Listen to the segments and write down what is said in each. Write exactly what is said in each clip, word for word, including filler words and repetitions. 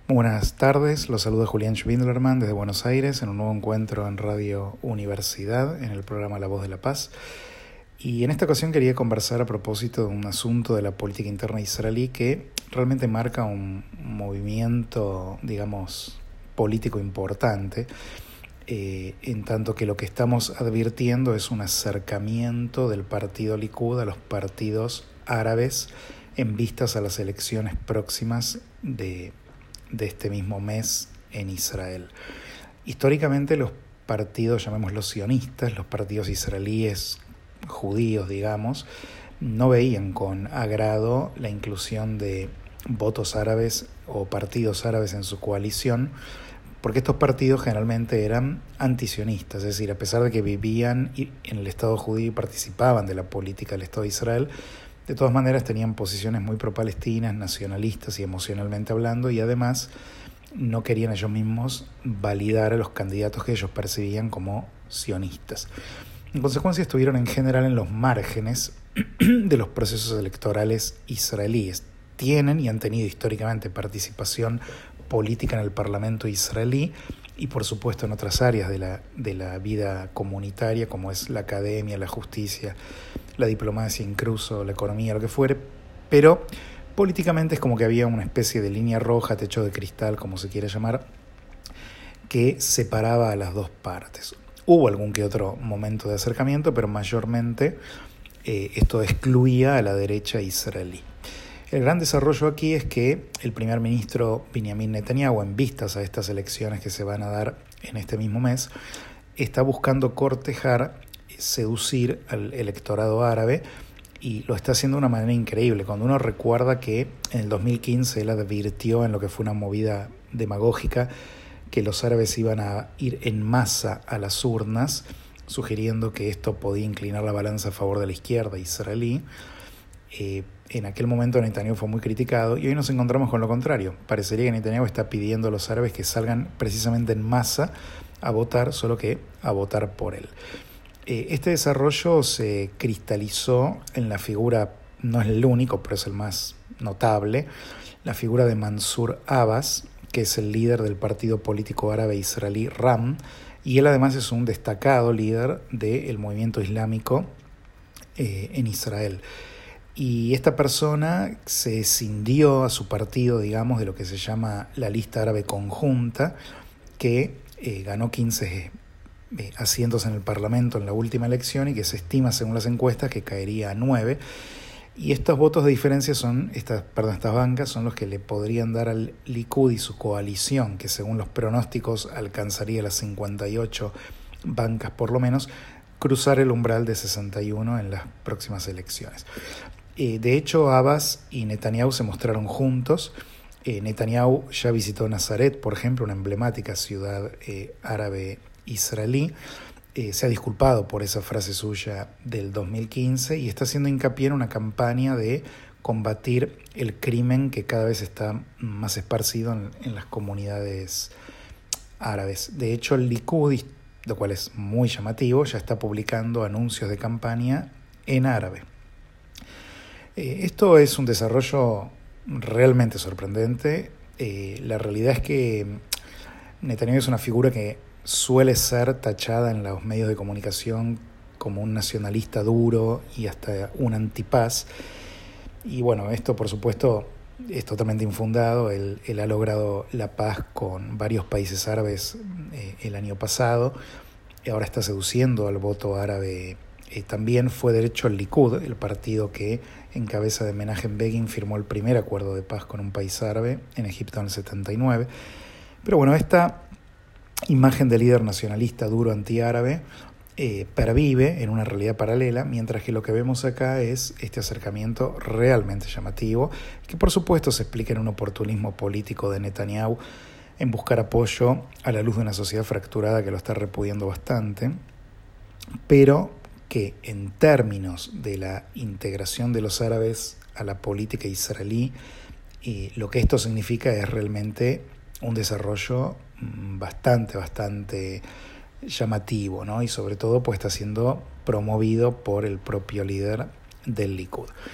Buenas tardes, los saluda Julián Schwindlerman desde Buenos Aires en un nuevo encuentro en Radio Universidad en el programa La Voz de la Paz. Y en esta ocasión quería conversar a propósito de un asunto de la política interna israelí que realmente marca un movimiento, digamos, político importante, eh, en tanto que lo que estamos advirtiendo es un acercamiento del partido Likud a los partidos árabes en vistas a las elecciones próximas de de este mismo mes en Israel. Históricamente los partidos, llamémoslos sionistas, los partidos israelíes judíos, digamos, no veían con agrado la inclusión de votos árabes o partidos árabes en su coalición, porque estos partidos generalmente eran antisionistas, es decir, a pesar de que vivían en el Estado judío y participaban de la política del Estado de Israel, de todas maneras tenían posiciones muy pro-palestinas, nacionalistas y emocionalmente hablando, y además no querían ellos mismos validar a los candidatos que ellos percibían como sionistas. En consecuencia estuvieron en general en los márgenes de los procesos electorales israelíes. Tienen y han tenido históricamente participación política en el Parlamento israelí y por supuesto en otras áreas de la, de la vida comunitaria como es la academia, la justicia, la diplomacia, incluso la economía, lo que fuere, pero políticamente es como que había una especie de línea roja, techo de cristal, como se quiere llamar, que separaba a las dos partes. Hubo algún que otro momento de acercamiento, pero mayormente eh, esto excluía a la derecha israelí. El gran desarrollo aquí es que el primer ministro Benjamin Netanyahu, en vistas a estas elecciones que se van a dar en este mismo mes, está buscando cortejar, seducir al electorado árabe y lo está haciendo de una manera increíble. Cuando uno recuerda que en el dos mil quince él advirtió en lo que fue una movida demagógica que los árabes iban a ir en masa a las urnas, sugiriendo que esto podía inclinar la balanza a favor de la izquierda israelí, eh, en aquel momento Netanyahu fue muy criticado y hoy nos encontramos con lo contrario. Parecería que Netanyahu está pidiendo a los árabes que salgan precisamente en masa a votar, solo que a votar por él. Este desarrollo se cristalizó en la figura, no es el único, pero es el más notable, la figura de Mansur Abbas, que es el líder del partido político árabe israelí RAM, y él además es un destacado líder del movimiento islámico eh, en Israel. Y esta persona se escindió a su partido, digamos, de lo que se llama la lista árabe conjunta, que eh, ganó quince asientos en el Parlamento en la última elección y que se estima, según las encuestas, que caería a nueve. Y estos votos de diferencia son, estas, perdón, estas bancas son los que le podrían dar al Likud y su coalición, que según los pronósticos alcanzaría las cincuenta y ocho bancas por lo menos, cruzar el umbral de sesenta y uno en las próximas elecciones. Eh, de hecho, Abbas y Netanyahu se mostraron juntos. Eh, Netanyahu ya visitó Nazaret, por ejemplo, una emblemática ciudad eh, árabe israelí, eh, se ha disculpado por esa frase suya del dos mil quince y está haciendo hincapié en una campaña de combatir el crimen que cada vez está más esparcido en, en las comunidades árabes. De hecho, el Likud, lo cual es muy llamativo, ya está publicando anuncios de campaña en árabe. Eh, esto es un desarrollo realmente sorprendente. Eh, la realidad es que Netanyahu es una figura que suele ser tachada en los medios de comunicación como un nacionalista duro y hasta un antipaz. Y bueno, esto por supuesto es totalmente infundado. Él, él ha logrado la paz con varios países árabes eh, el año pasado. Y ahora está seduciendo al voto árabe. Eh, también fue de hecho el Likud, el partido que en cabeza de Menachem Begin firmó el primer acuerdo de paz con un país árabe en Egipto en el setenta y nueve. Pero bueno, esta imagen de líder nacionalista duro antiárabe eh, pervive en una realidad paralela, mientras que lo que vemos acá es este acercamiento realmente llamativo, que por supuesto se explica en un oportunismo político de Netanyahu en buscar apoyo a la luz de una sociedad fracturada que lo está repudiando bastante, pero que en términos de la integración de los árabes a la política israelí, eh, lo que esto significa es realmente un desarrollo bastante, bastante llamativo, ¿no? Y sobre todo pues está siendo promovido por el propio líder del Likud.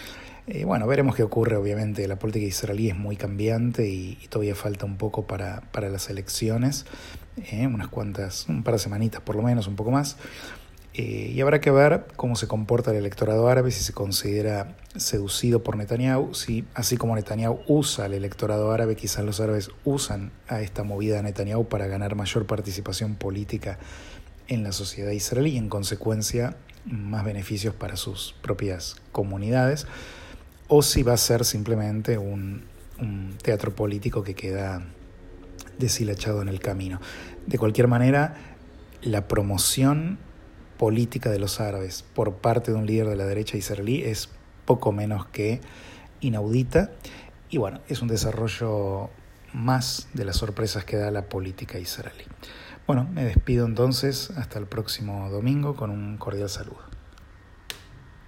Eh, bueno, veremos qué ocurre. Obviamente la política israelí es muy cambiante y, y todavía falta un poco para, para las elecciones, eh, unas cuantas, un par de semanitas por lo menos, un poco más. Eh, y habrá que ver cómo se comporta el electorado árabe, si se considera seducido por Netanyahu, si así como Netanyahu usa al electorado árabe, quizás los árabes usan a esta movida de Netanyahu para ganar mayor participación política en la sociedad israelí y en consecuencia más beneficios para sus propias comunidades, o si va a ser simplemente un, un teatro político que queda deshilachado en el camino. De cualquier manera, la promoción política de los árabes por parte de un líder de la derecha israelí es poco menos que inaudita y bueno, es un desarrollo más de las sorpresas que da la política israelí. Bueno, me despido entonces hasta el próximo domingo con un cordial saludo.